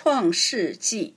创世纪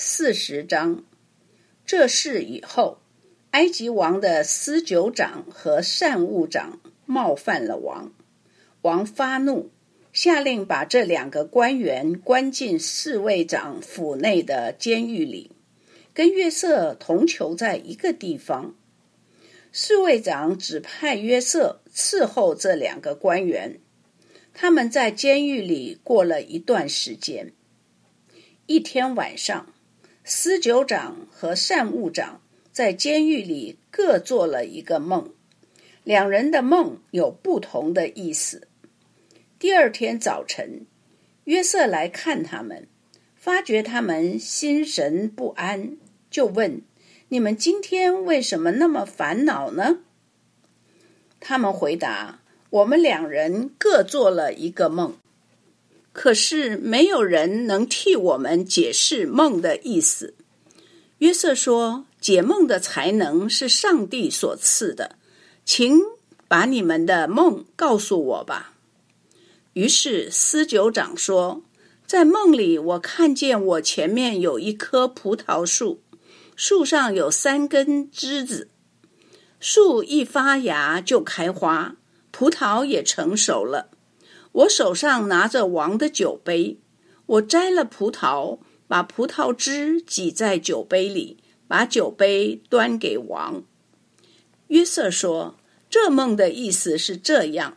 40章。这事以后，埃及王的司酒长和膳务长冒犯了王，王发怒，下令把这2个官员关进侍卫长府内的监狱里，跟约瑟同囚在一个地方。侍卫长指派约瑟伺候这2个官员，他们在监狱里过了一段时间。一天晚上，司酒长和膳务长在监狱里各做了一个梦，2人的梦有不同的意思。第二天早晨，约瑟来看他们，发觉他们心神不安，就问：你们今天为什么那么烦恼呢？他们回答：我们2人各做了一个梦，可是没有人能替我们解释梦的意思。约瑟说：解梦的才能是上帝所赐的，请把你们的梦告诉我吧。于是司酒长说：在梦里我看见我前面有一棵葡萄树，树上有3根枝子，树一发芽就开花，葡萄也成熟了。我手上拿着王的酒杯，我摘了葡萄，把葡萄汁挤在酒杯里，把酒杯端给王。约瑟说：这梦的意思是这样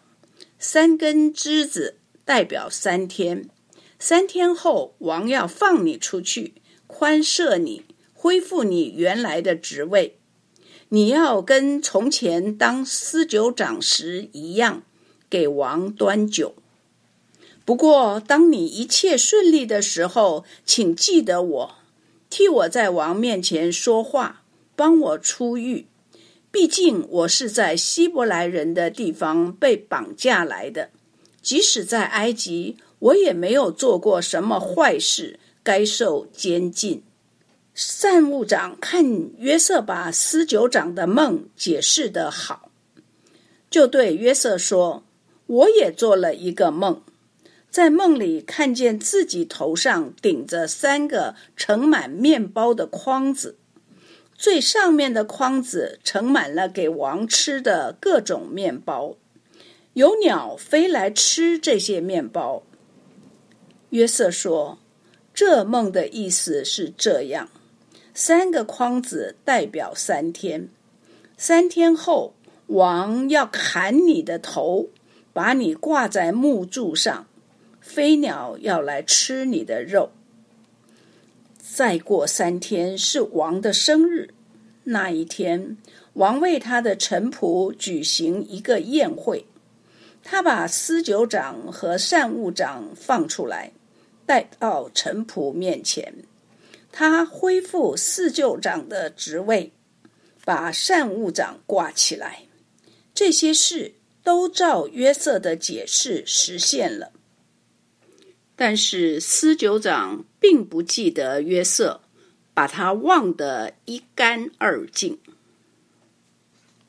，3根枝子代表3天，3天后王要放你出去，宽赦你，恢复你原来的职位。你要跟从前当司酒长时一样，给王端酒。不过当你一切顺利的时候，请记得我，替我在王面前说话，帮我出狱。毕竟我是在希伯来人的地方被绑架来的，即使在埃及，我也没有做过什么坏事，该受监禁。膳务长看约瑟把司酒长的梦解释得好，就对约瑟说：我也做了一个梦，在梦里看见自己头上顶着3个盛满面包的筐子，最上面的筐子盛满了给王吃的各种面包，有鸟飞来吃这些面包。约瑟说：这梦的意思是这样，3个筐子代表3天，3天后王要砍你的头，把你挂在木柱上，飞鸟要来吃你的肉。再过3天是王的生日，那一天王为他的臣仆举行一个宴会，他把司酒长和膳务长放出来，带到臣仆面前。他恢复司酒长的职位，把膳务长挂起来。这些事都照约瑟的解释实现了。但是司酒长并不记得约瑟，把他忘得一干二净。